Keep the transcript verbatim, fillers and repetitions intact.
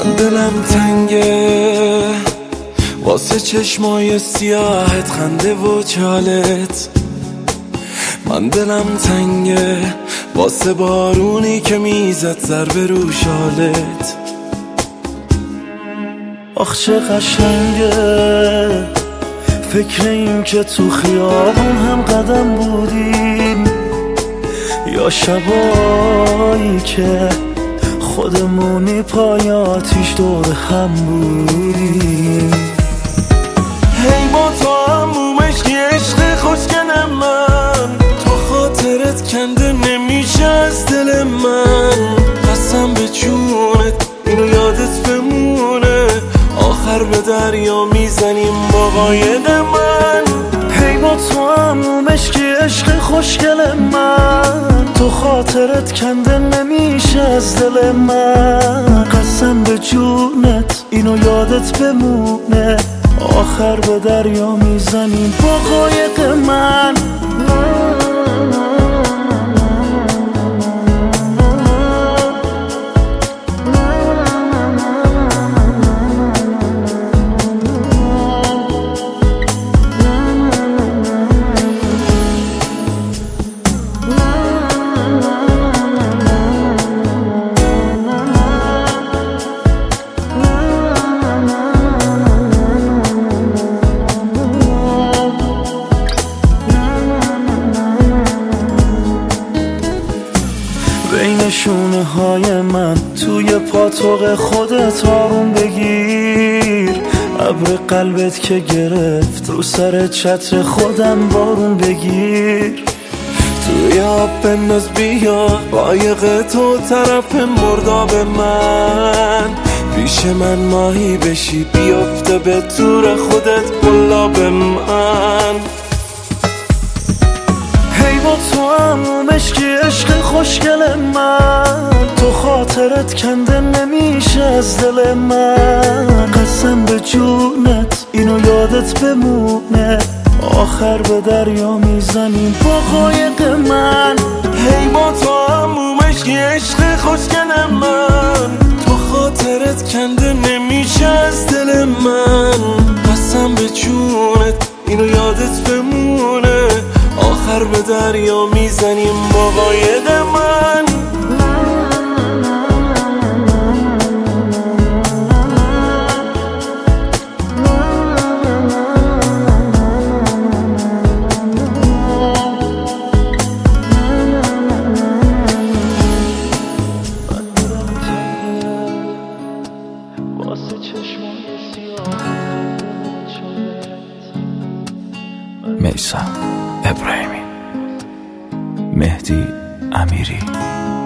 من دلم تنگه واسه چشمای سیاهت، خنده و چالت. من دلم تنگه واسه بارونی که میزد ضربه رو شالت. آخ چه قشنگه فکر این که تو خیابون هم قدم بودیم، یا شبایی که خودمونی پای آتیش دور هم بودیم. هی با تو هم مومشکی عشق خوشگل من، تو خاطرت کنده نمیشه از دل من. قسم به جونت اینو یادت بمونه، آخر به دریا میزنیم با قاید من. هی با تو هم مومشکی عشق خوشگل من، تو خاطرت کنده نمیشه از دل من. قسم به جونت اینو یادت بمونه، آخر به دریا میزنیم با قایق من. بین شونه های من توی پاتوق خودت آروم بگیر. ابر قلبت که گرفت رو سر چتر خودم بارون بگیر. توی آب بنداز بیا قایق تو طرف مرداب من، پیش من ماهی بشی بیافته به تور خودت قلاب من. هی با تو هم مشکی عشق خوشگل من، تو خاطرت کنده نمیشه از دل من. قسم به جونت اینو یادت بمونه، آخر به دریا میزنیم با قایق من. هی با تو هم مومشکی عشق خوشگل من، تو خاطرت کنده نمیشه از دل من. قسم به جونت اینو یادت بمونه، آخر به دریا میزنیم با قاید من. میثم ابراهیمی، مهدی امیری.